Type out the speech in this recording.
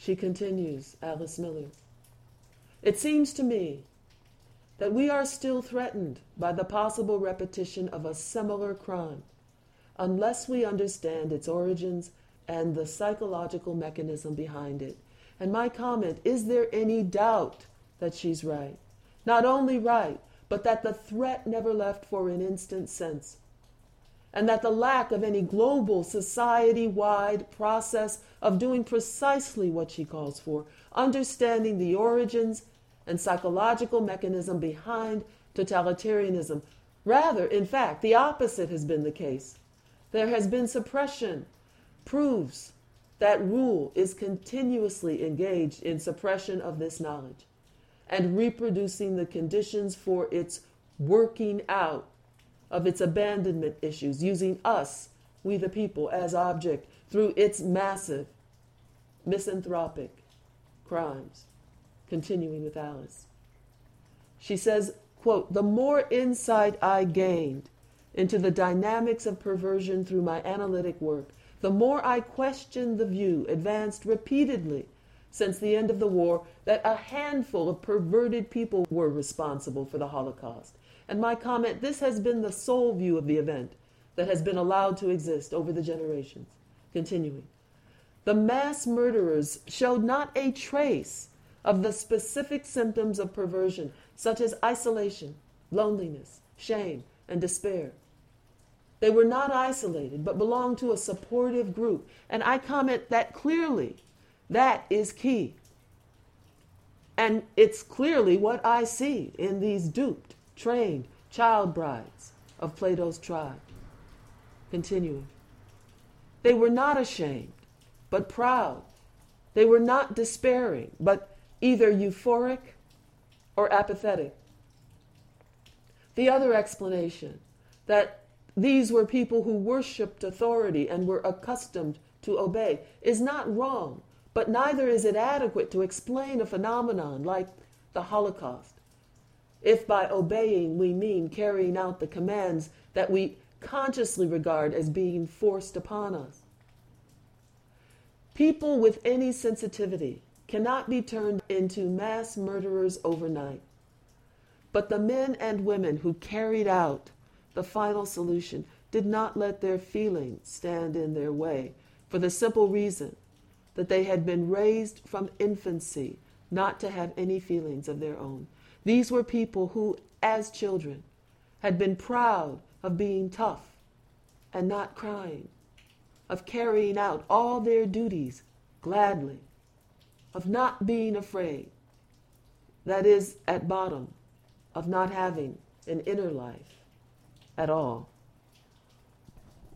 She continues, Alice Miller. It seems to me that we are still threatened by the possible repetition of a similar crime unless we understand its origins and the psychological mechanism behind it. And my comment, is there any doubt that she's right? Not only right, but that the threat never left for an instant since. And that the lack of any global, society-wide process of doing precisely what she calls for, understanding the origins and psychological mechanism behind totalitarianism. Rather, in fact, the opposite has been the case. There has been suppression, proves that rule is continuously engaged in suppression of this knowledge and reproducing the conditions for its working out of its abandonment issues, using us, we the people, as object through its massive misanthropic crimes. Continuing with Alice. She says, quote, the more insight I gained into the dynamics of perversion through my analytic work, the more I questioned the view advanced repeatedly since the end of the war that a handful of perverted people were responsible for the Holocaust. And my comment, this has been the sole view of the event that has been allowed to exist over the generations. Continuing. The mass murderers showed not a trace of the specific symptoms of perversion, such as isolation, loneliness, shame, and despair. They were not isolated, but belonged to a supportive group. And I comment that clearly, that is key. And it's clearly what I see in these duped, trained child brides of Plato's tribe. Continuing. They were not ashamed, but proud. They were not despairing, but either euphoric or apathetic. The other explanation, that these were people who worshipped authority and were accustomed to obey, is not wrong, but neither is it adequate to explain a phenomenon like the Holocaust, if by obeying we mean carrying out the commands that we consciously regard as being forced upon us. People with any sensitivity cannot be turned into mass murderers overnight. But the men and women who carried out the final solution did not let their feelings stand in their way, for the simple reason that they had been raised from infancy not to have any feelings of their own. These were people who, as children, had been proud of being tough and not crying, of carrying out all their duties gladly, of not being afraid, that is, at bottom, of not having an inner life at all.